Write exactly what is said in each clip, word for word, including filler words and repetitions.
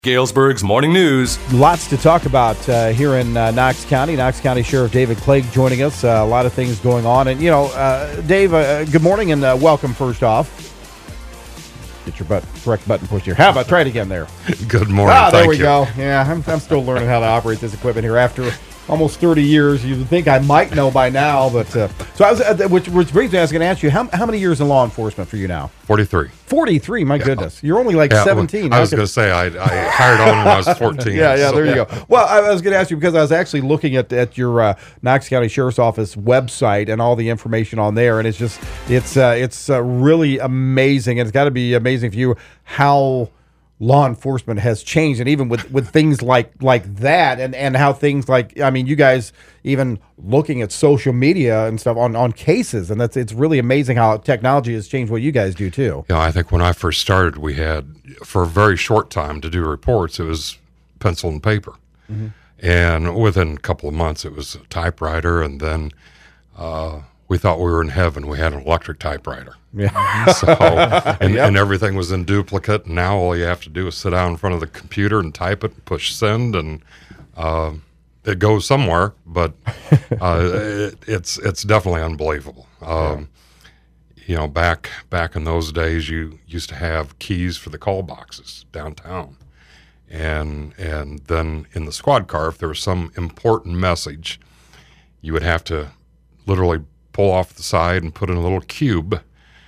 Galesburg's Morning News. Lots to talk about uh, here in uh, Knox County. Knox County Sheriff David Clegg joining us. Uh, a lot of things going on. And, you know, uh, Dave, uh, good morning and uh, welcome first off. Get your butt, correct button pushed here. How about try it again there? Good morning. Ah, there Thank we you. go. Yeah, I'm, I'm still learning how to operate this equipment here after almost thirty years. You would think I might know by now, but uh, so I was, uh, which, which brings me, I was going to ask you, how, how many years in law enforcement for you now? forty-three. forty-three, my goodness. You're only like Yeah, seventeen. I was going to say, I, I hired on when I was fourteen. Yeah, yeah, so- there you go. Well, I was going to ask you because I was actually looking at at your uh, Knox County Sheriff's Office website and all the information on there, and it's just it's uh, it's uh, really amazing, and it's got to be amazing for you how law enforcement has changed, and even with, with things like like that, and, and how things like I mean, you guys even looking at social media and stuff on, on cases, and that's it's really amazing how technology has changed what you guys do too. You know, I think when I first started, we had, for a very short time to do reports, it was pencil and paper. Mm-hmm. And within a couple of months, it was a typewriter, and then uh, we thought we were in heaven. We had an electric typewriter. Yeah. So, and, Yep. and everything was in duplicate, and now all you have to do is sit down in front of the computer and type it, push send, and uh, it goes somewhere, but uh, it, it's it's definitely unbelievable. Um, you know, back back in those days, you used to have keys for the call boxes downtown, and and then in the squad car, if there was some important message, you would have to literally pull off the side and put in a little cube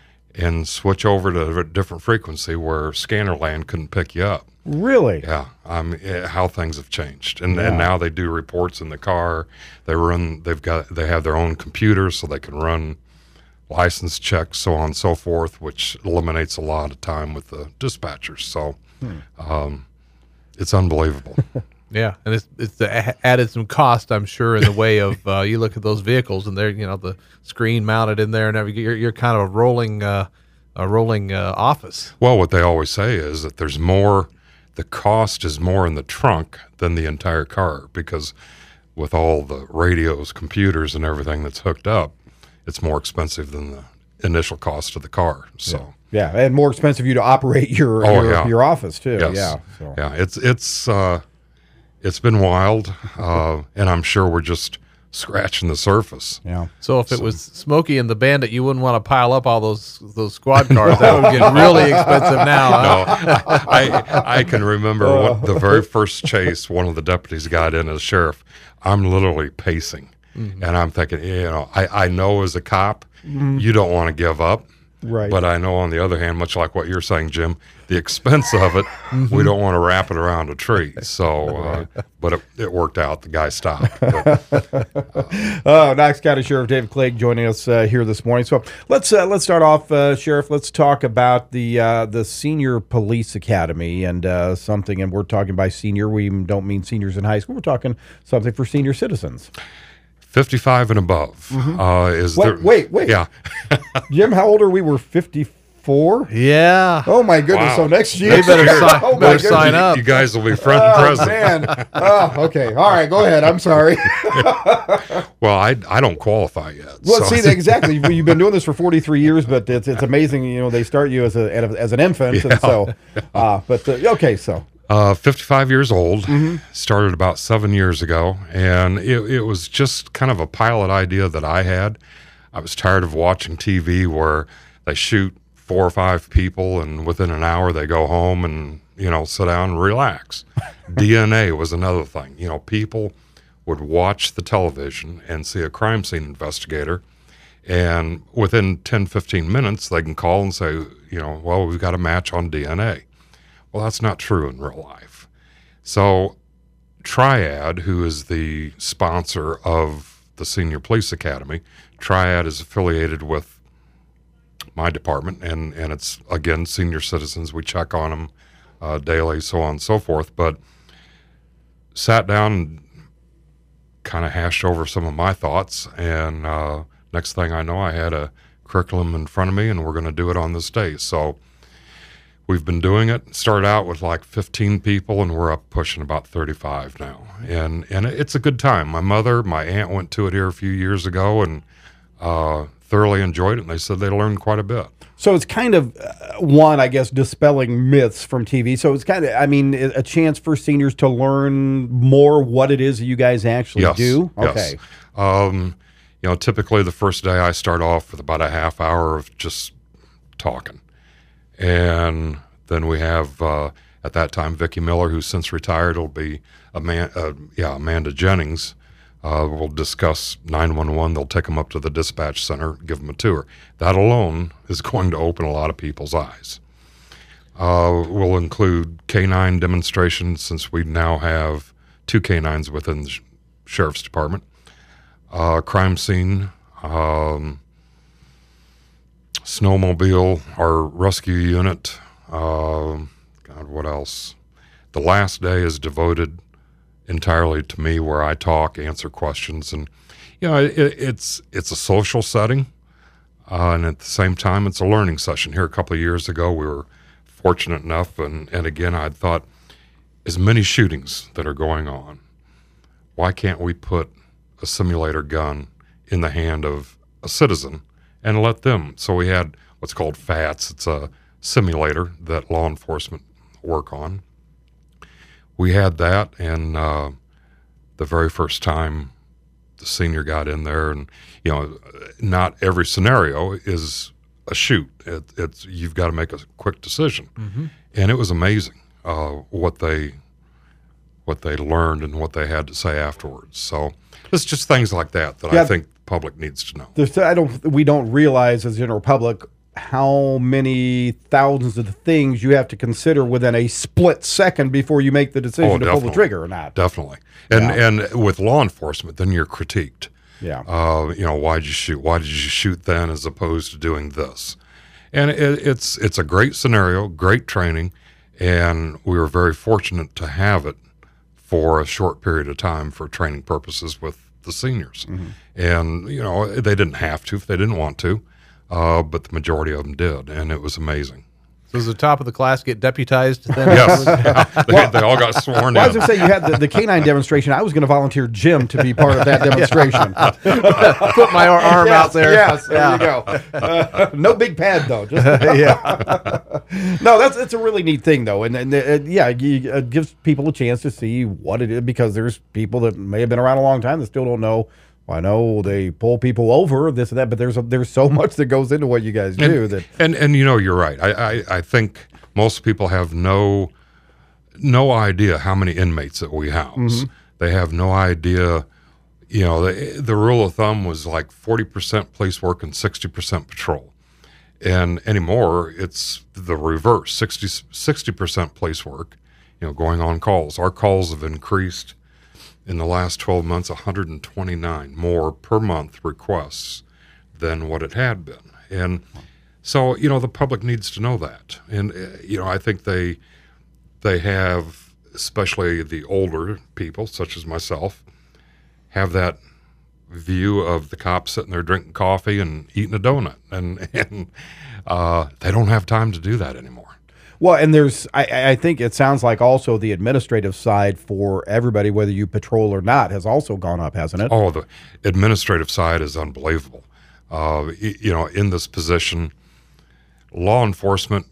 and switch over to a different frequency where Scannerland couldn't pick you up. Really? Yeah, um, eh, how things have changed, and Yeah. and now they do reports in the car. They run. They've got. They have their own computers, so they can run license checks, so on and so forth, which eliminates a lot of time with the dispatchers. So, Hmm. um, it's unbelievable. Yeah, and it's it's a- added some cost, I'm sure, in the way of uh, you look at those vehicles and they're you know the screen mounted in there and everything. You're, you're kind of a rolling uh, a rolling uh, office. Well, what they always say is that there's more. The cost is more in the trunk than the entire car, because with all the radios, computers, and everything that's hooked up, it's more expensive than the initial cost of the car. So, Yeah, and more expensive for you to operate your Oh, your, yeah. your office too. yes. Yeah. So. yeah, it's it's uh, it's been wild, uh, and I'm sure we're just scratching the surface. Yeah. So if it was Smokey and the Bandit, you wouldn't want to pile up all those those squad cars. That would get really expensive now. No, Huh? I, I I can remember what, the very first chase. One of the deputies got in as sheriff. I'm literally pacing, Mm-hmm. and I'm thinking, you know, I, I know as a cop, you don't want to give up, Right. but I know on the other hand, much like what you're saying, Jim, the expense of it, we don't want to wrap it around a tree. So, uh, but it, it worked out. The guy stopped. But, Oh, Knox County Sheriff David Clegg joining us uh, here this morning. So let's uh, let's start off, uh, Sheriff. Let's talk about the uh, the Senior Police Academy and uh, something. And we're talking by senior. We don't mean seniors in high school. We're talking something for senior citizens. fifty-five and above uh, is Wait, there? wait, wait. Yeah. Jim, how old are we? We're fifty-four. Yeah. Oh my goodness! Wow. So next year, They better sign- oh my better goodness. sign up. You guys will be front and Oh present. man! Oh, okay. All right. Go ahead. I'm sorry. Well, I, I don't qualify yet. Well, so- see, exactly. You've been doing this for forty-three years, but it's it's amazing. You know, they start you as a as an infant, and so, uh, but uh, okay, so Uh, fifty-five years old, Mm-hmm. started about seven years ago, and it, it was just kind of a pilot idea that I had. I was tired of watching T V where they shoot four or five people, and within an hour they go home and, you know, sit down and relax. D N A was another thing. You know, people would watch the television and see a crime scene investigator, and within ten, fifteen minutes, they can call and say, you know, well, we've got a match on D N A. Well, that's not true in real life. So Triad, who is the sponsor of the Senior Police Academy, Triad is affiliated with my department, and, and it's, again, senior citizens. We check on them uh, daily, so on and so forth. But sat down and kind of hashed over some of my thoughts, and uh, next thing I know, I had a curriculum in front of me, and we're going to do it on this day. So we've been doing it. Started out with like fifteen people, and we're up pushing about thirty-five now. And and it's a good time. My mother, my aunt went to it here a few years ago and uh, thoroughly enjoyed it, and they said they learned quite a bit. So it's kind of uh, one, I guess, dispelling myths from T V. So it's kind of, I mean, a chance for seniors to learn more what it is that you guys actually Yes, do. yes. Okay. Um, you know, typically the first day I start off with about a half hour of just talking, and then we have uh, at that time Vicki Miller, who's since retired. Will be a man, uh, yeah, Amanda Jennings. Uh, we'll discuss nine one one. They'll take them up to the dispatch center, give them a tour. That alone is going to open a lot of people's eyes. Uh, we'll include K nine demonstrations, since we now have two K nines within the sh- sheriff's department. Uh, crime scene, um, snowmobile, our rescue unit. Uh, God, what else? The last day is devoted entirely to me, where I talk, answer questions, and you know, it, it's it's a social setting, uh, and at the same time, it's a learning session. Here, a couple of years ago, we were fortunate enough, and and again, I thought, as many shootings that are going on, why can't we put a simulator gun in the hand of a citizen and let them? So we had what's called FATS. It's a simulator that law enforcement work on. We had that, and uh, the very first time the senior got in there, and you know, not every scenario is a shoot. It, it's you've got to make a quick decision, mm-hmm. and it was amazing uh, what they what they learned and what they had to say afterwards. So it's just things like that that Yeah. I think the public needs to know. There's, I don't, we don't realize as a general public how many thousands of things you have to consider within a split second before you make the decision Oh, to pull the definitely. trigger or not. Definitely, and Yeah. and with law enforcement, then you're critiqued. Yeah. Uh, you know, why did you shoot? Why did you shoot then, as opposed to doing this? And it, it's it's a great scenario, great training, and we were very fortunate to have it for a short period of time for training purposes with the seniors. Mm-hmm. And you know, they didn't have to if they didn't want to, uh, but the majority of them did, and it was amazing. So does the top of the class get deputized then? Yes, they, they all got sworn Well, I was in. going to say, you had the, the K nine demonstration. I was going to volunteer Jim to be part of that demonstration. Put my ar- arm Yes, out there. Yes, there Yeah. you go. Uh, no big pad, though. Just, yeah. no, that's it's a really neat thing, though. And, and uh, yeah, you, it gives people a chance to see what it is, because there's people that may have been around a long time that still don't know. Well, I know they pull people over, this and that, but there's a, there's so much that goes into what you guys do. and, that and and you know, you're right. I, I I think most people have no no idea how many inmates that we house. Mm-hmm. They have no idea. You know, the the rule of thumb was like forty percent police work and sixty percent patrol, and anymore it's the reverse: sixty percent police work. You know, going on calls. Our calls have increased in the last twelve months, one hundred twenty-nine more per month requests than what it had been. And so, you know, the public needs to know that. And, uh, you know, I think they they have, especially the older people, such as myself, have that view of the cops sitting there drinking coffee and eating a donut. And, and uh, they don't have time to do that anymore. Well, and there's, I, I think it sounds like also the administrative side for everybody, whether you patrol or not, has also gone up, hasn't it? Oh, the administrative side is unbelievable. Uh, y- you know, in this position, law enforcement,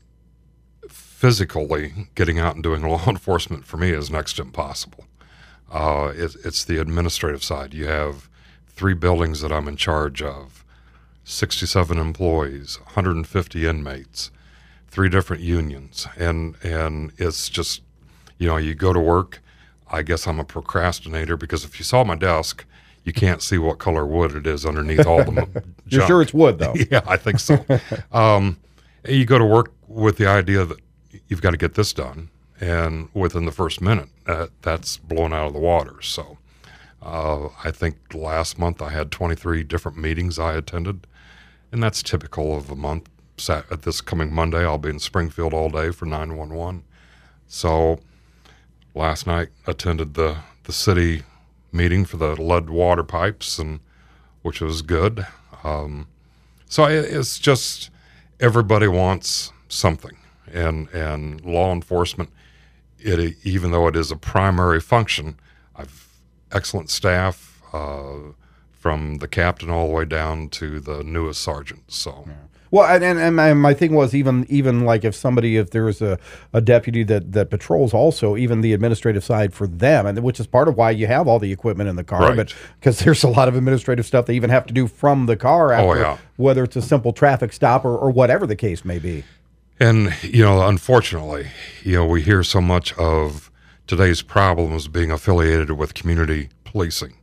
physically getting out and doing law enforcement for me is next to impossible. Uh, it, it's the administrative side. You have three buildings that I'm in charge of, sixty-seven employees, one hundred fifty inmates, three different unions, and and it's just, you know, you go to work. I guess I'm a procrastinator, because if you saw my desk, you can't see what color wood it is underneath all the junk. You're sure it's wood, though? Yeah, I think so. um, you go to work with the idea that you've got to get this done, and within the first minute, uh, that's blown out of the water. So uh, I think last month I had twenty-three different meetings I attended, and that's typical of a month. At this coming Monday, I'll be in Springfield all day for nine one one. So last night attended the, the city meeting for the lead water pipes, and which was good. Um, so it, it's just everybody wants something, and and law enforcement, it even though it is a primary function, I've excellent staff, uh, from the captain all the way down to the newest sergeant. So. Yeah. Well, and, and, and my, my thing was even even like if somebody, if there's a, a deputy that, that patrols also, even the administrative side for them, and which is part of why you have all the equipment in the car, Right. but because there's a lot of administrative stuff they even have to do from the car after, Oh, yeah. whether it's a simple traffic stop or, or whatever the case may be. And, you know, unfortunately, you know, we hear so much of today's problems being affiliated with community policing.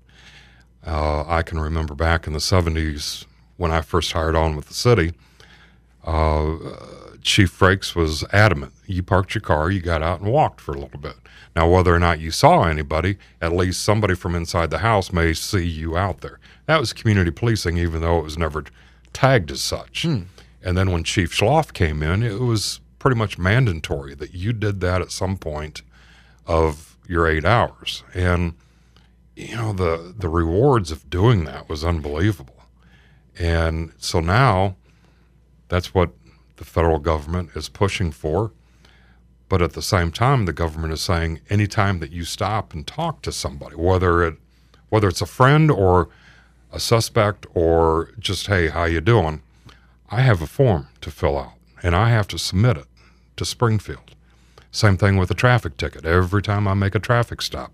Uh, I can remember back in the seventies when I first hired on with the city, uh, Chief Frakes was adamant. You parked your car, you got out and walked for a little bit. Now, whether or not you saw anybody, at least somebody from inside the house may see you out there. That was community policing, even though it was never tagged as such. Hmm. And then when Chief Schloff came in, it was pretty much mandatory that you did that at some point of your eight hours. And, you know, the, the rewards of doing that was unbelievable. And so now that's what the federal government is pushing for. But at the same time, the government is saying anytime that you stop and talk to somebody, whether it whether it's a friend or a suspect or just, hey, how you doing? I have a form to fill out, and I have to submit it to Springfield. Same thing with a traffic ticket. Every time I make a traffic stop,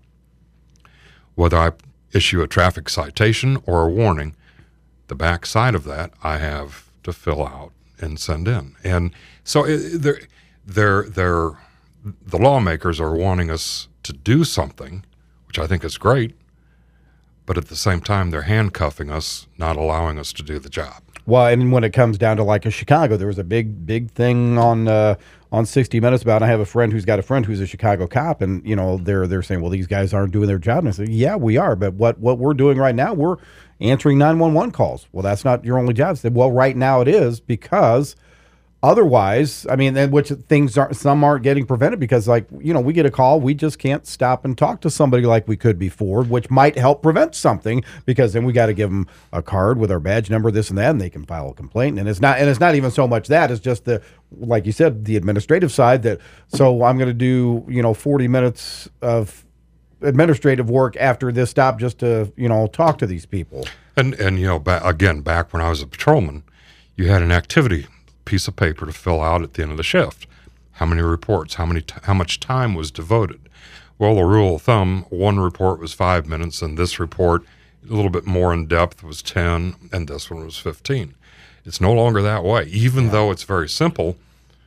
whether I issue a traffic citation or a warning, the back side of that I have to fill out and send in. And so it, they're, they're, they're, the lawmakers are wanting us to do something, which I think is great, but at the same time, they're handcuffing us, not allowing us to do the job. Well, and when it comes down to like a Chicago, there was a big, big thing on uh, on sixty minutes about. I have a friend who's got a friend who's a Chicago cop, and you know they're they're saying, well, these guys aren't doing their job. And I said, yeah, we are, but what what we're doing right now, we're answering nine one one calls. Well, that's not your only job. I said, well, right now it is, because otherwise, I mean, and which things aren't, some aren't getting prevented because, like, you know, we get a call, we just can't stop and talk to somebody like we could before, which might help prevent something, because then we got to give them a card with our badge number, this and that, and they can file a complaint. And it's not, and it's not even so much that, it's just the, like you said, the administrative side that, so I'm going to do, you know, forty minutes of administrative work after this stop just to, you know, talk to these people. And, and you know, ba- again, back when I was a patrolman, you had an activity piece of paper to fill out at the end of the shift. How many reports, how many, t- how much time was devoted? Well, the rule of thumb, one report was five minutes, and this report, a little bit more in depth, was ten, and this one was fifteen. It's no longer that way, even yeah. though it's very simple.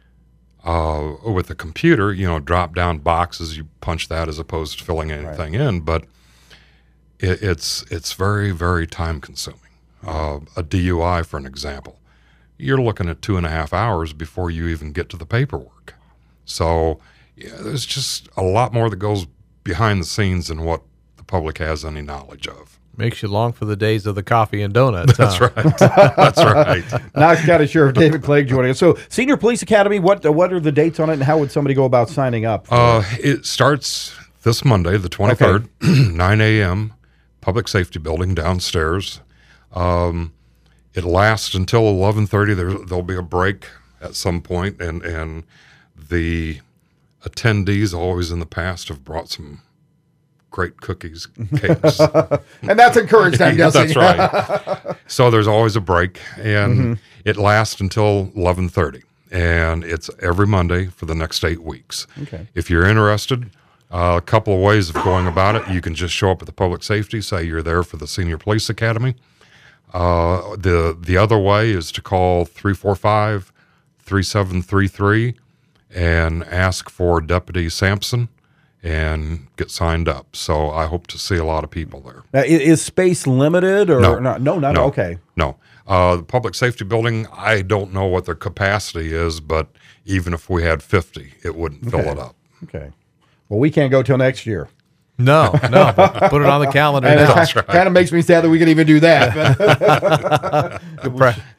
Uh, with a computer, you know, drop down boxes, you punch that as opposed to filling anything right. in, but it, it's it's very, very time consuming. Uh, a D U I, for an example, you're looking at two and a half hours before you even get to the paperwork. So yeah, there's just a lot more that goes behind the scenes than what the public has any knowledge of. Makes you long for the days of the coffee and donuts. That's huh? right. That's right. Knox County Sheriff David Clegg joining us. So, Senior Police Academy, what what are the dates on it, and how would somebody go about signing up? Uh, it starts this Monday, the twenty-third, okay. nine a.m., Public Safety Building downstairs. Um, it lasts until eleven thirty. There, there'll be a break at some point, and, and the attendees always in the past have brought some great cookies, cakes. And that's encouraged, I'm guessing. That's right. So there's always a break, and mm-hmm. it lasts until eleven thirty, and it's every Monday for the next eight weeks. Okay. If you're interested, uh, a couple of ways of going about it. You can just show up at the Public Safety, say you're there for the Senior Police Academy. Uh, the the other way is to call three four five, three seven three three and ask for Deputy Sampson and get signed up. So I hope to see a lot of people there. Now, is space limited or no? Not? No, not no, okay. No. Uh, the Public Safety Building, I don't know what their capacity is, but even if we had fifty, it wouldn't okay. fill it up. Okay. Well, we can't go till next year. No, no. Put it on the calendar now. That's right. Kind of makes me sad that we can even do that. the, pre-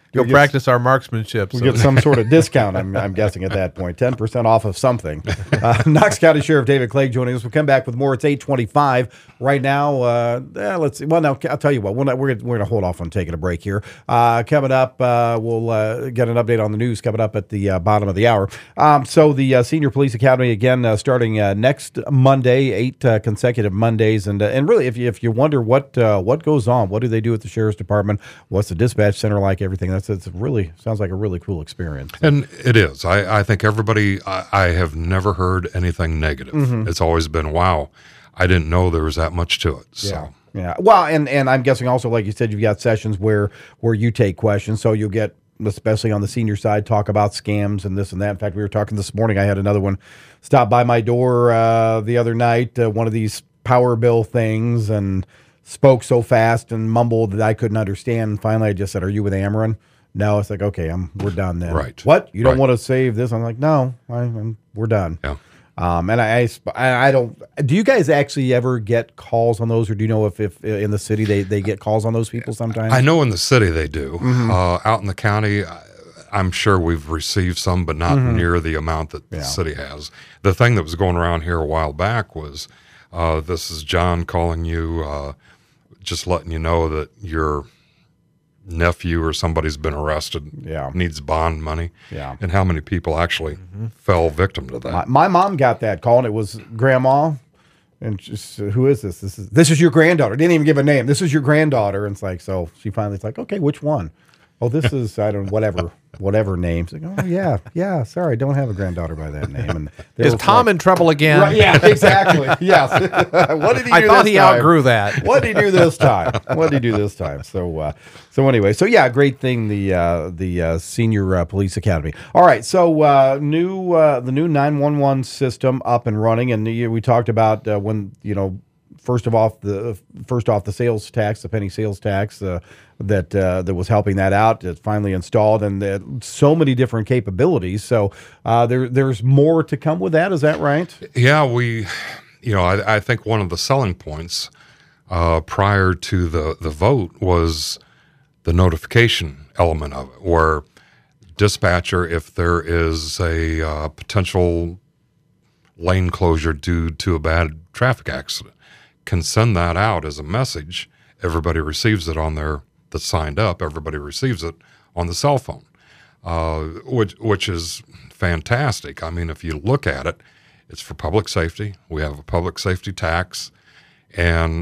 Go get- practice our marksmanship. We so- get some sort of discount, I'm, I'm guessing at that point, ten percent off of something. Uh, Knox County Sheriff David Clegg joining us. We'll come back with more. It's eight twenty-five right now. Uh, eh, let's see. Well, now I'll tell you what. We're not, we're gonna, we're going to hold off on taking a break here. Uh, coming up, uh, we'll uh, get an update on the news coming up at the uh, bottom of the hour. Um, so the uh, Senior Police Academy again uh, starting uh, next Monday, eight uh, consecutive Mondays, and uh, and really, if you if you wonder what uh, what goes on, what do they do at the Sheriff's Department? What's the dispatch center like? Everything that's it's really sounds like a really cool experience. And it is. I, I think everybody, I, I have never heard anything negative. Mm-hmm. It's always been, wow, I didn't know there was that much to it. So. Yeah. Yeah. Well, and, and I'm guessing also, like you said, you've got sessions where where you take questions. So you'll get, especially on the senior side, talk about scams and this and that. In fact, we were talking this morning. I had another one stop by my door uh, the other night, uh, one of these power bill things, and spoke so fast and mumbled that I couldn't understand. And finally, I just said, "Are you with Ameren?" No, it's like, okay, I'm we're done then. Right. What? You don't Right. want to save this? I'm like, no, I, I'm, we're done. Yeah. Um, and I, I, I don't. Do you guys actually ever get calls on those, or do you know if, if in the city they, they get calls on those people sometimes? I know in the city they do. Mm-hmm. Uh, out in the county, I- I'm sure we've received some, but not Mm-hmm. near the amount that the city has. The thing that was going around here a while back was, uh, this is John calling you, uh, just letting you know that your nephew or somebody's been arrested, Yeah. needs bond money, Yeah. and how many people actually fell victim to that. My, my mom got that call, and it was grandma. And just, uh, who is this? This is this is your granddaughter. Didn't even give a name. This is your granddaughter. And it's like, so she finally it's like, okay, which one? Oh, this is I don't whatever whatever name. She's like, oh yeah, yeah. Sorry, I don't have a granddaughter by that name. And they Is were Tom like, in trouble again? Right, yeah, exactly. Yes. What did he do? I thought this he time? outgrew that. What did he do this time? What did he do this time? So, uh, so anyway, so yeah, great thing. The uh, the uh, senior uh, police academy. All right, so uh, new uh, the new nine one one system up and running, and uh, we talked about uh, when you know. First of all, the first off the sales tax, the penny sales tax uh, that uh, that was helping that out. It's finally installed, and uh, so many different capabilities. So uh, there there's more to come with that. Is that right? Yeah, we, you know, I, I think one of the selling points uh, prior to the, the vote was the notification element of it, where dispatcher, if there is a uh, potential lane closure due to a bad traffic accident, can send that out as a message. Everybody receives it on their, that signed up, everybody receives it on the cell phone, uh, which, which is fantastic. I mean, if you look at it, it's for public safety. We have a public safety tax, and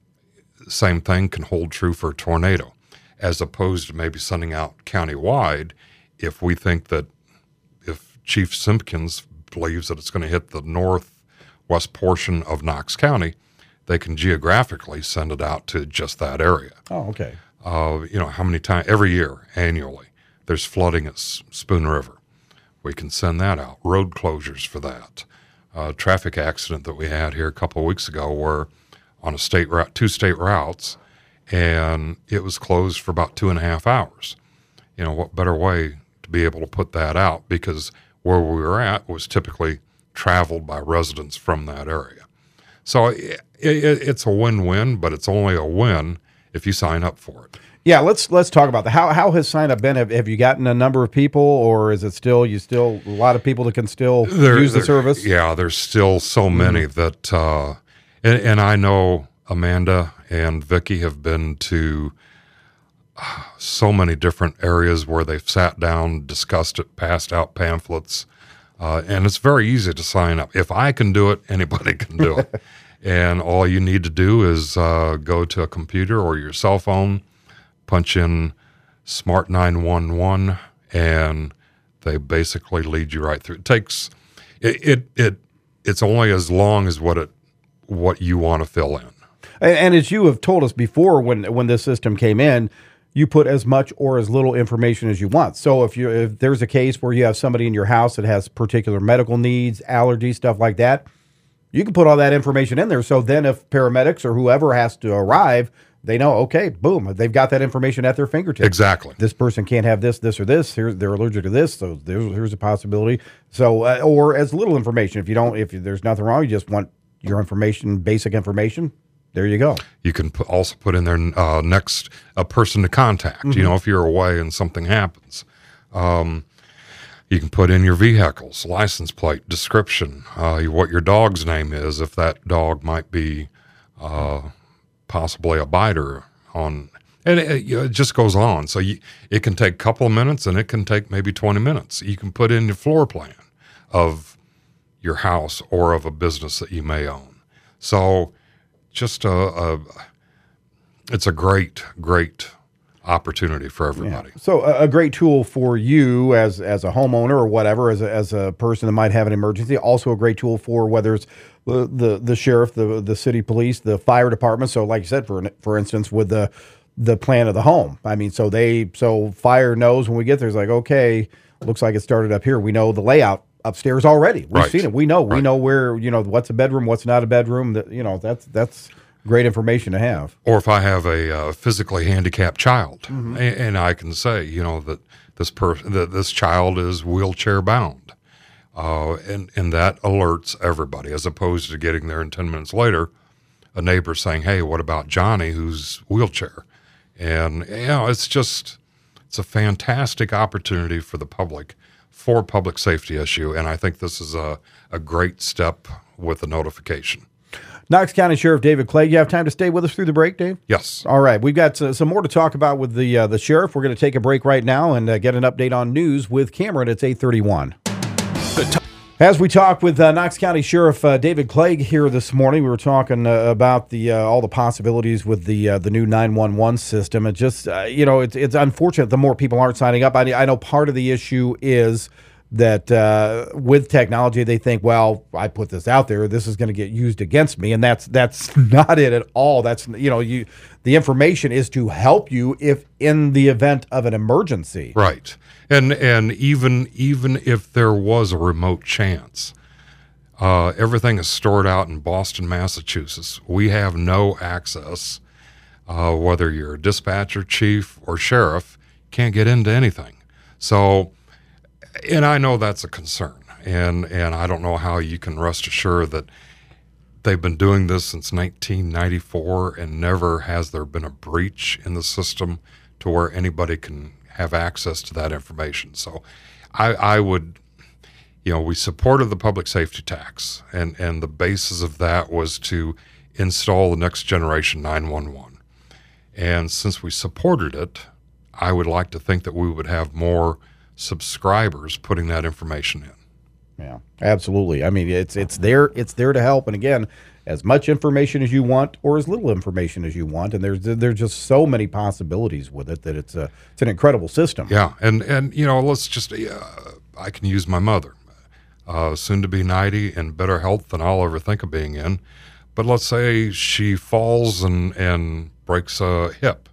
same thing can hold true for a tornado, as opposed to maybe sending out countywide. If we think that if Chief Simpkins believes that it's going to hit the northwest portion of Knox County, they can geographically send it out to just that area. Oh, okay. Uh, you know, how many times, every year, annually, there's flooding at S- Spoon River. We can send that out. Road closures for that. Uh, traffic accident that we had here a couple of weeks ago where on a state route, two state routes, and it was closed for about two and a half hours. You know, what better way to be able to put that out, because where we were at was typically traveled by residents from that area. So it, it, it's a win-win, but it's only a win if you sign up for it. Yeah, let's let's talk about that. How how has sign up been? Have, have you gotten a number of people, or is it still you still a lot of people that can still There- use the there- service? Yeah, there's still so many that, uh, and, and I know Amanda and Vicky have been to uh, so many different areas where they've sat down, discussed it, passed out pamphlets, uh, and it's very easy to sign up. If I can do it, anybody can do it. And all you need to do is uh, go to a computer or your cell phone, punch in Smart nine one one, and they basically lead you right through. It takes it it, it it's only as long as what it what you want to fill in. And, and as you have told us before, when when this system came in, you put as much or as little information as you want. So if you if there's a case where you have somebody in your house that has particular medical needs, allergies, stuff like that, you can put all that information in there. So then if paramedics or whoever has to arrive, they know, okay, boom, they've got that information at their fingertips. Exactly. This person can't have this, this, or this. Here, they're allergic to this, so there's, here's a possibility. So, uh, or as little information. If you don't, if there's nothing wrong, you just want your information, basic information, There you go. You can put, also put in there uh, next a person to contact. Mm-hmm. You know, if you're away and something happens, um, you can put in your vehicle's license plate, description, uh, what your dog's name is, if that dog might be uh, possibly a biter on, and it, it just goes on. So you, it can take a couple of minutes, and it can take maybe twenty minutes. You can put in your floor plan of your house or of a business that you may own. So just a, a it's a great, great opportunity for everybody. Yeah. So a, a great tool for you as as a homeowner or whatever, as a, as a person that might have an emergency. Also a great tool for whether it's the the, the sheriff, the the city police, the fire department. So like you said, for for instance, with the the plan of the home. I mean, so they so fire knows when we get there. It's like, okay, looks like it started up here. We know the layout upstairs already. We've right. seen it. We know. We right. know where, you know, what's a bedroom, what's not a bedroom. That, you know, that's that's great information to have. Or if I have a uh, physically handicapped child, Mm-hmm. and, and I can say, you know, that this person, that this child is wheelchair bound, uh, and and that alerts everybody, as opposed to getting there and ten minutes later, a neighbor saying, "Hey, what about Johnny, who's wheelchair?" And you know, it's just it's a fantastic opportunity for the public, for public safety issue, and I think this is a, a great step with the notification. Knox County Sheriff David Clegg, you have time to stay with us through the break, Dave? Yes. All right. We've got uh, some more to talk about with the uh, the sheriff. We're going to take a break right now and uh, get an update on news with Cameron. It's eight thirty-one. As we talk with uh, Knox County Sheriff uh, David Clegg here this morning, we were talking uh, about the uh, all the possibilities with the uh, the new nine one one system. It just, uh, you know, it's it's unfortunate the more people aren't signing up. I, I know part of the issue is that uh, with technology, they think, well, I put this out there, this is going to get used against me, and that's that's not it at all. That's, you know, you the information is to help you if in the event of an emergency. Right. And and even even if there was a remote chance, uh, everything is stored out in Boston, Massachusetts. We have no access, uh, whether you're a dispatcher, chief, or sheriff, can't get into anything. So, and I know that's a concern, and and I don't know how you can rest assured that they've been doing this since nineteen ninety-four, and never has there been a breach in the system to where anybody can have access to that information. So I, I would, you know, we supported the public safety tax, and, and the basis of that was to install the next generation nine one one. And since we supported it, I would like to think that we would have more subscribers putting that information in. Yeah, absolutely. I mean, it's it's there it's there to help. And again, as much information as you want or as little information as you want, and there's there's just so many possibilities with it that it's a it's an incredible system. Yeah, and and you know, let's just uh, I can use my mother, uh, soon to be ninety, in better health than I'll ever think of being in. But let's say she falls and and breaks a hip,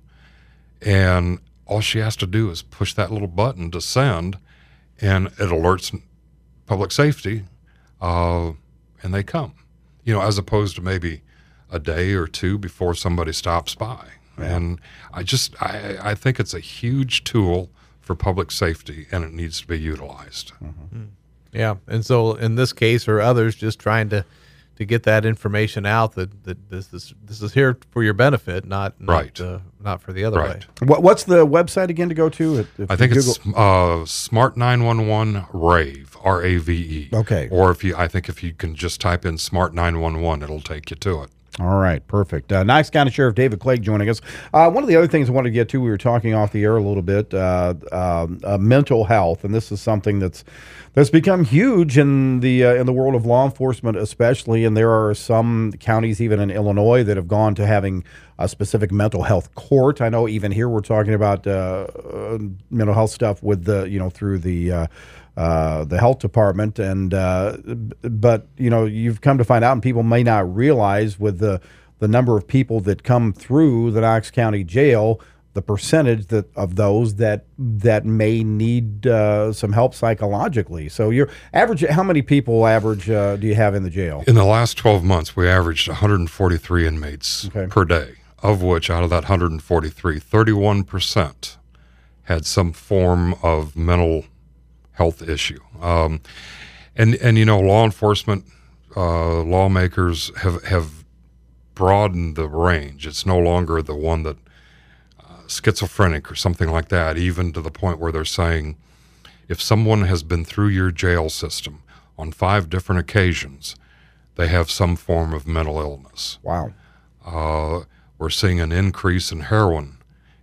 and all she has to do is push that little button to send, and it alerts public safety, uh, and they come. You know, as opposed to maybe a day or two before somebody stops by. Yeah. And I just, I, I think it's a huge tool for public safety, and it needs to be utilized. Mm-hmm. Yeah, and so in this case or others, just trying to, to get that information out that, that this is this is here for your benefit, not not, right. uh, not for the other right. way. What, what's the website again to go to? If I think Google- it's uh, Smart nine one one Rave, R A V E. Okay. Or if you, I think if you can just type in Smart nine one one, it'll take you to it. All right, perfect. Uh, Knox County Sheriff David Clegg joining us. Uh, one of the other things I wanted to get to, we were talking off the air a little bit, uh, uh, uh, mental health, and this is something that's that's become huge in the uh, in the world of law enforcement, especially. And there are some counties, even in Illinois, that have gone to having a specific mental health court. I know even here we're talking about uh, uh, mental health stuff with the you know through the. Uh, Uh, the health department, and uh, but you know you've come to find out, and people may not realize with the the number of people that come through the Knox County Jail, the percentage that of those that that may need uh, some help psychologically. So your average, how many people average uh, do you have in the jail? In the last twelve months, we averaged one hundred forty-three inmates Okay. per day, of which out of that one hundred forty-three, thirty-one percent had some form of mental health issue. Um, and, and, you know, law enforcement, uh, lawmakers have, have broadened the range. It's no longer the one that uh, schizophrenic or something like that, even to the point where they're saying if someone has been through your jail system on five different occasions, they have some form of mental illness. Wow. Uh, we're seeing an increase in heroin,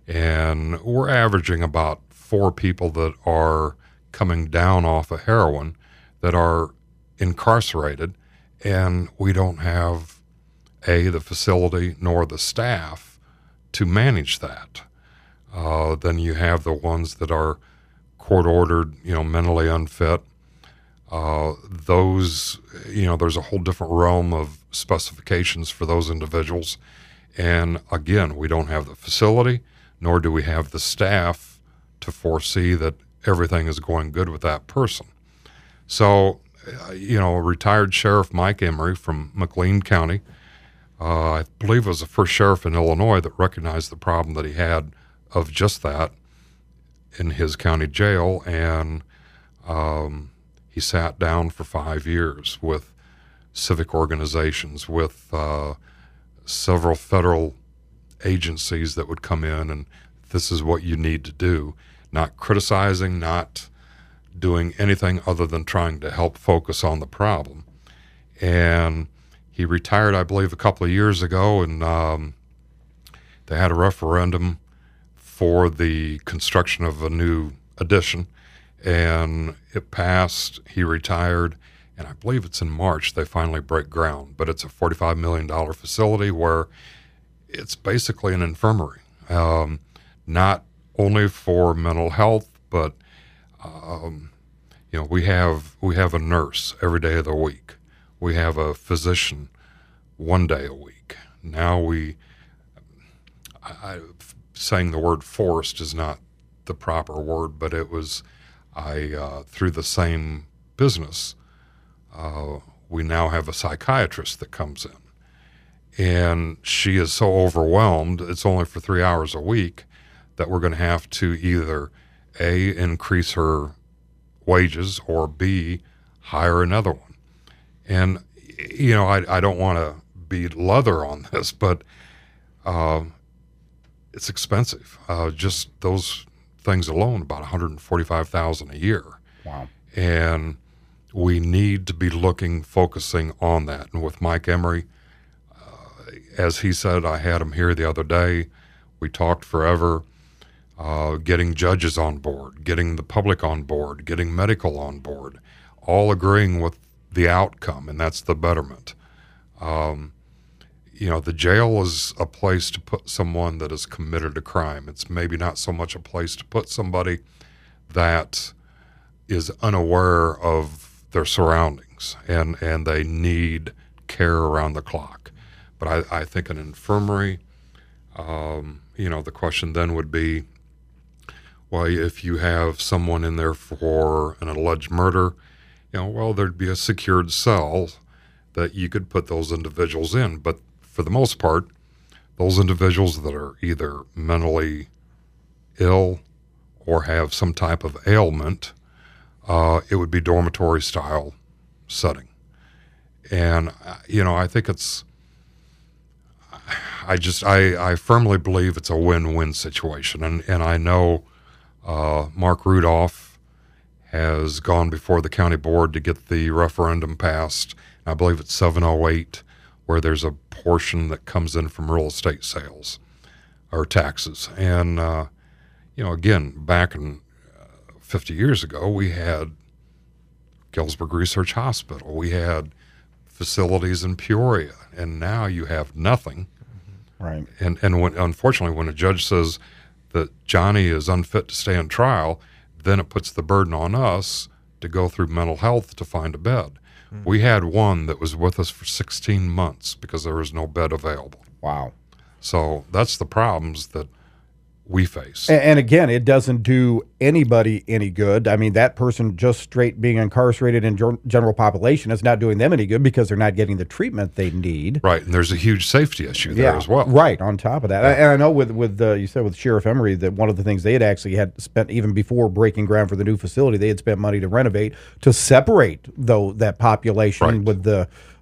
and we're averaging about four people that are coming down off of heroin that are incarcerated, and we don't have, A, the facility nor the staff to manage that. Uh, then you have the ones that are court-ordered, you know, mentally unfit. Uh, those, you know, there's a whole different realm of specifications for those individuals. And again, we don't have the facility, nor do we have the staff to foresee that everything is going good with that person. So, uh, you know, retired Sheriff Mike Emery from McLean County, uh, I believe was the first sheriff in Illinois that recognized the problem that he had of just that in his county jail. And um, he sat down for five years with civic organizations, with uh, several federal agencies that would come in and this is what you need to do. Not criticizing, not doing anything other than trying to help focus on the problem. And he retired, I believe, a couple of years ago, and um, they had a referendum for the construction of a new addition, and it passed. He retired, and I believe it's in March they finally break ground. But it's a forty-five million dollars facility where it's basically an infirmary, um, not only for mental health, but um, you know, we have we have a nurse every day of the week. We have a physician one day a week. Now we, I, I, saying the word forced is not the proper word, but it was, I uh, through the same business, uh, we now have a psychiatrist that comes in, and she is so overwhelmed. It's only for three hours a week that we're going to have to either A, increase her wages, or B, hire another one. And, you know, I, I don't want to be leather on this, but uh, it's expensive. Uh, just those things alone, about one hundred forty-five thousand dollars a year. Wow. And we need to be looking, focusing on that. And with Mike Emery, uh, as he said, I had him here the other day. We talked forever. Uh, getting judges on board, getting the public on board, getting medical on board, all agreeing with the outcome, and that's the betterment. Um, you know, the jail is a place to put someone that has committed a crime. It's maybe not so much a place to put somebody that is unaware of their surroundings, and, and they need care around the clock. But I, I think an infirmary, um, you know, the question then would be, well, if you have someone in there for an alleged murder, you know, well, there'd be a secured cell that you could put those individuals in. But for the most part, those individuals that are either mentally ill or have some type of ailment, uh, it would be dormitory style setting. And, you know, I think it's, I just, I, I firmly believe it's a win-win situation. And, and I know Uh, Mark Rudolph has gone before the county board to get the referendum passed. I believe it's seven oh eight, where there's a portion that comes in from real estate sales or taxes. And, uh, you know, again, back in uh, fifty years ago, we had Galesburg Research Hospital. We had facilities in Peoria, and now you have nothing. Right. And, and when, unfortunately, when a judge says that Johnny is unfit to stand trial, then it puts the burden on us to go through mental health to find a bed. Mm. We had one that was with us for sixteen months because there was no bed available. Wow. So that's the problems that we face. And, and again, it doesn't do anybody any good. I mean, that person just straight being incarcerated in gen- general population is not doing them any good because they're not getting the treatment they need. Right, and there's a huge safety issue there yeah, as well. Right, on top of that. Yeah. And I know with, with uh, you said with Sheriff Emery that one of the things they had actually had spent, even before breaking ground for the new facility, they had spent money to renovate, to separate, though, that population right. with the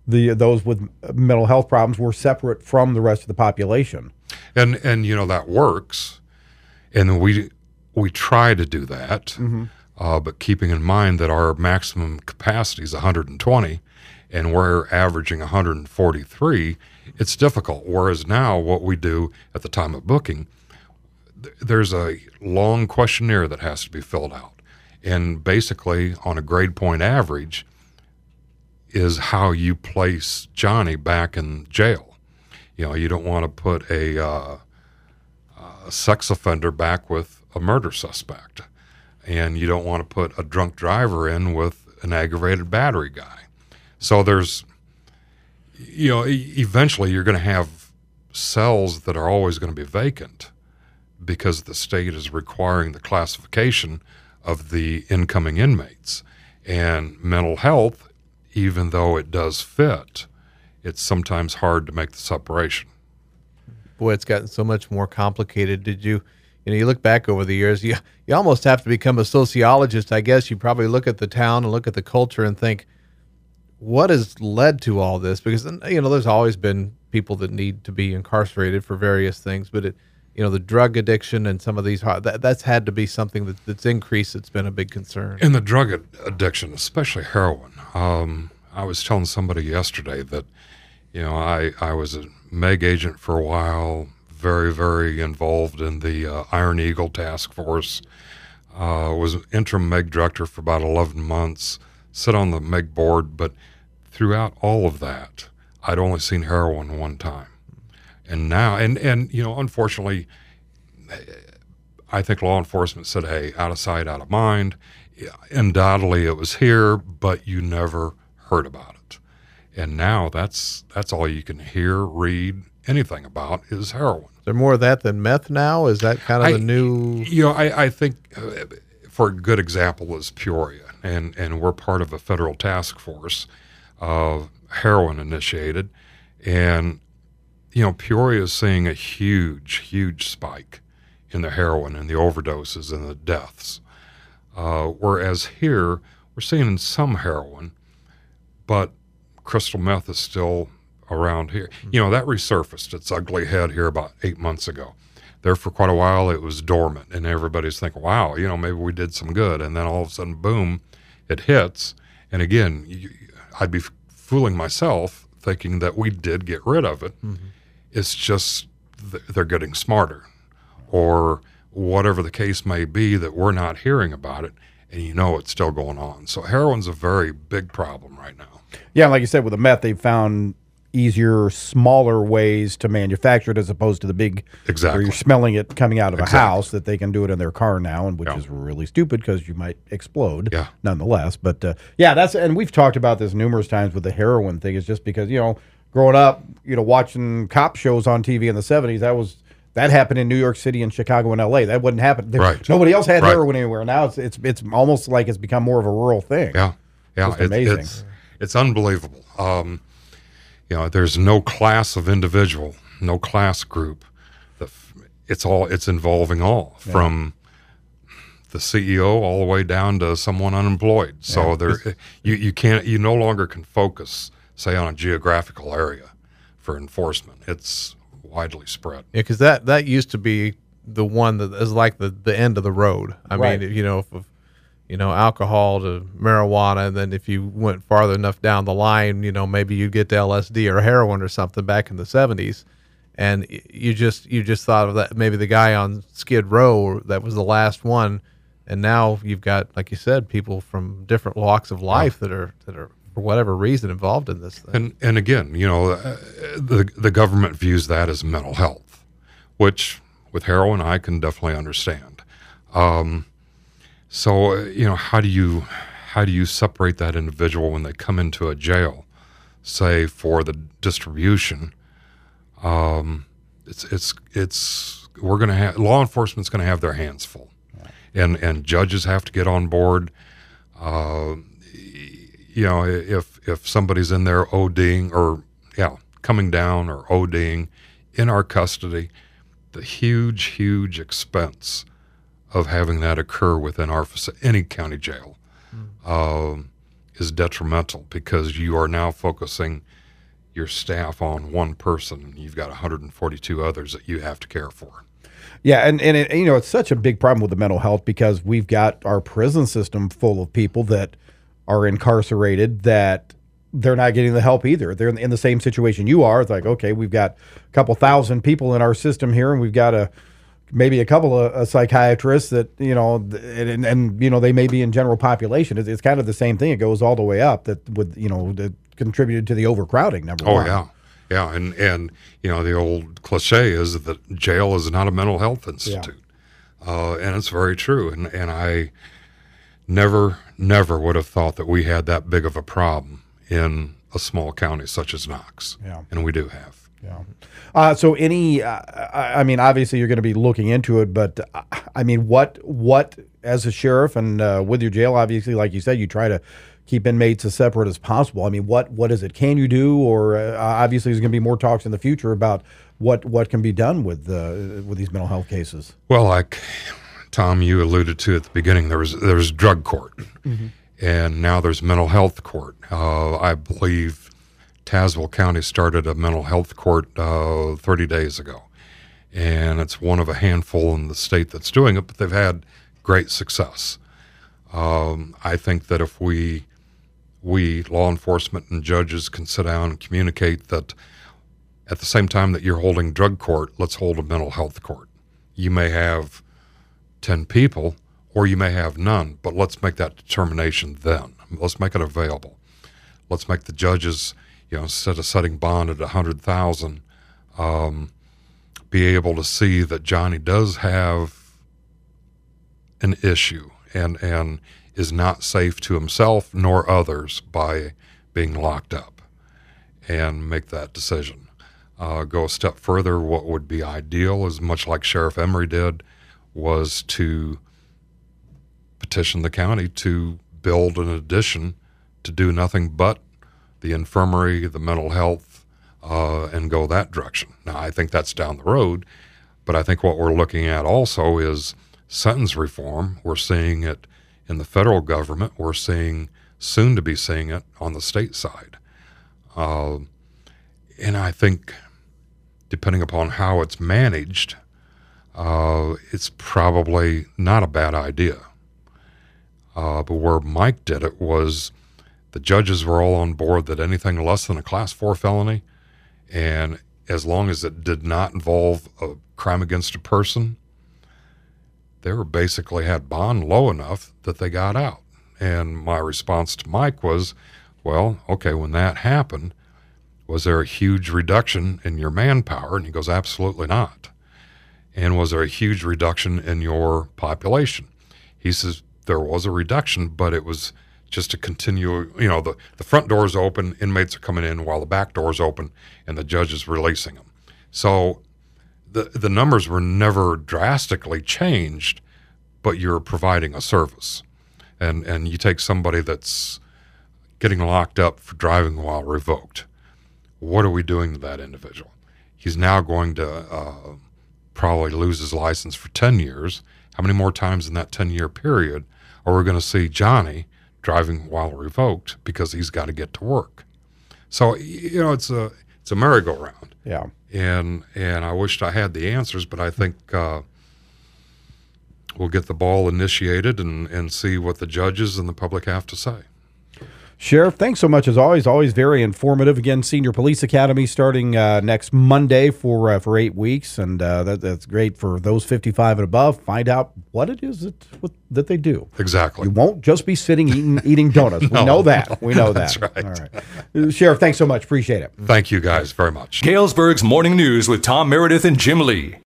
the those with mental health problems were separate from the rest of the population. And and you know that works, and we we try to do that, Mm-hmm. uh, but keeping in mind that our maximum capacity is one hundred twenty, and we're averaging one hundred forty-three. It's difficult. Whereas now, what we do at the time of booking, th- there's a long questionnaire that has to be filled out, and basically on a grade point average is how you place Johnny back in jail. You know, you don't want to put a, uh, a sex offender back with a murder suspect, and you don't want to put a drunk driver in with an aggravated battery guy. So there's, you know, e- eventually you're going to have cells that are always going to be vacant because the state is requiring the classification of the incoming inmates. And mental health, even though it does fit, it's sometimes hard to make the separation. Boy, it's gotten so much more complicated. Did you, you know, you look back over the years, you, you almost have to become a sociologist, I guess. You probably look at the town and look at the culture and think, what has led to all this? Because, you know, there's always been people that need to be incarcerated for various things, but it, you know, the drug addiction and some of these, that, that's had to be something that, that's increased. It's been a big concern. And the drug ad- addiction, especially heroin. Um, I was telling somebody yesterday that, you know, I, I was a MEG agent for a while, very, very involved in the uh, Iron Eagle task force, uh, was interim MEG director for about eleven months, sit on the MEG board, but throughout all of that, I'd only seen heroin one time. And now, and, and you know, unfortunately, I think law enforcement said, hey, out of sight, out of mind. Undoubtedly it was here, but you never heard about it. And now that's that's all you can hear, read, anything about is heroin. Is there more of that than meth now? Is that kind of I, the new? You know, I, I think, uh, for a good example is Peoria, and, and we're part of a federal task force, uh, heroin initiated, and you know, Peoria is seeing a huge, huge spike in the heroin and the overdoses and the deaths. Uh, whereas here, we're seeing some heroin, but crystal meth is still around here. Mm-hmm. You know, that resurfaced its ugly head here about eight months ago. There for quite a while, it was dormant, and everybody's thinking, wow, you know, maybe we did some good. And then all of a sudden, boom, it hits. And again, you, I'd be f- fooling myself thinking that we did get rid of it. Mm-hmm. It's just th- they're getting smarter, or whatever the case may be, that we're not hearing about it, and you know it's still going on. So heroin's a very big problem right now. Yeah, like you said, with the meth, they've found easier, smaller ways to manufacture it as opposed to the big, exactly. where you're smelling it coming out of exactly. a house, that they can do it in their car now, and which yeah. is really stupid because you might explode yeah. nonetheless. But uh, yeah, that's, and we've talked about this numerous times with the heroin thing, is just because, you know, growing up, you know, watching cop shows on T V in the seventies, that was, that happened in New York City and Chicago and L A. That wouldn't happen. There, right. Nobody else had right. heroin anywhere. Now it's, it's it's almost like it's become more of a rural thing. Yeah, yeah, it's amazing. It's, it's unbelievable. Um, you know, there's no class of individual, no class group. The, it's all it's involving all yeah. from the C E O all the way down to someone unemployed. So yeah. there, you you can't you no longer can focus, say, on a geographical area for enforcement. It's widely spread. Yeah, because that, that used to be the one that is like the, the end of the road. I right. mean, you know, if, if, you know, alcohol to marijuana, and then if you went farther enough down the line, you know, maybe you'd get to L S D or heroin or something back in the seventies, and you just you just thought of that, maybe the guy on Skid Row, that was the last one, and now you've got, like you said, people from different walks of life yeah. that are that are for whatever reason involved in this thing. And and again, you know, uh, the the government views that as mental health, which with heroin I can definitely understand. Um, so uh, you know, how do you how do you separate that individual when they come into a jail, say for the distribution? Um, it's it's it's we're going to have law enforcement's going to have their hands full, yeah. and and judges have to get on board. Uh, You know, if if somebody's in there ODing or, yeah, coming down or ODing in our custody, the huge, huge expense of having that occur within our any county jail. Mm. Um, is detrimental because you are now focusing your staff on one person and you've got one hundred forty-two others that you have to care for. Yeah, and, and it, you know, it's such a big problem with the mental health because we've got our prison system full of people that are incarcerated that they're not getting the help either. They're in the same situation you are. It's like, okay, we've got a couple thousand people in our system here, and we've got a maybe a couple of uh, psychiatrists that, you know, and, and, you know, they may be in general population. It's, it's kind of the same thing. It goes all the way up that with, you know, that contributed to the overcrowding, number oh, one. Oh, yeah. Yeah, and, and, you know, the old cliche is that jail is not a mental health institute. Yeah. Uh, and it's very true. And, and I never, never would have thought that we had that big of a problem in a small county such as Knox. Yeah. And we do have. Yeah. Uh, so any, uh, I mean, obviously you're going to be looking into it, but uh, I mean, what, what as a sheriff and uh, with your jail, obviously, like you said, you try to keep inmates as separate as possible. I mean, what, what is it? Can you do, or uh, obviously there's going to be more talks in the future about what, what can be done with, uh, with these mental health cases? Well, like Tom, you alluded to at the beginning, there was, there was drug court, mm-hmm. and now there's mental health court. Uh, I believe Tazewell County started a mental health court uh, thirty days ago, and it's one of a handful in the state that's doing it, but they've had great success. Um, I think that if we, we, law enforcement and judges, can sit down and communicate that at the same time that you're holding drug court, let's hold a mental health court. You may have ten people, or you may have none, but let's make that determination then. Let's make it available. Let's make the judges, you know, instead of setting bond at a hundred thousand, um, be able to see that Johnny does have an issue and and is not safe to himself nor others by being locked up, and make that decision. Uh, go a step further. What would be ideal, is much like Sheriff Emery did, was to petition the county to build an addition to do nothing but the infirmary, the mental health, uh, and go that direction. Now, I think that's down the road, but I think what we're looking at also is sentence reform. We're seeing it in the federal government. We're seeing, soon to be seeing it on the state side. Uh, and I think, depending upon how it's managed, uh, it's probably not a bad idea. Uh, but where Mike did it was, the judges were all on board that anything less than a class four felony, and as long as it did not involve a crime against a person, they were basically had bond low enough that they got out. And my response to Mike was, well, okay, when that happened, was there a huge reduction in your manpower? And he goes, absolutely not. And was there a huge reduction in your population? He says, there was a reduction, but it was just to continue, you know, the, the front door is open, inmates are coming in while the back door is open, and the judge is releasing them. So the the numbers were never drastically changed, but you're providing a service. And, and you take somebody that's getting locked up for driving while revoked. What are we doing to that individual? He's now going to uh, probably lose his license for ten years. How many more times in that ten-year period are we going to see Johnny driving while revoked because he's got to get to work? So, you know, it's a it's a merry-go-round. Yeah. And and I wished I had the answers, but I think uh, we'll get the ball initiated and, and see what the judges and the public have to say. Sheriff, thanks so much as always. Always very informative. Again, Senior Police Academy starting uh, next Monday for uh, for eight weeks, and uh, that, that's great for those fifty-five and above. Find out what it is that what, that they do. Exactly. You won't just be sitting eating eating donuts. No, we know that. no, we know that's that. right. All right, Sheriff. Thanks so much. Appreciate it. Thank you guys very much. Galesburg's Morning News with Tom Meredith and Jim Lee.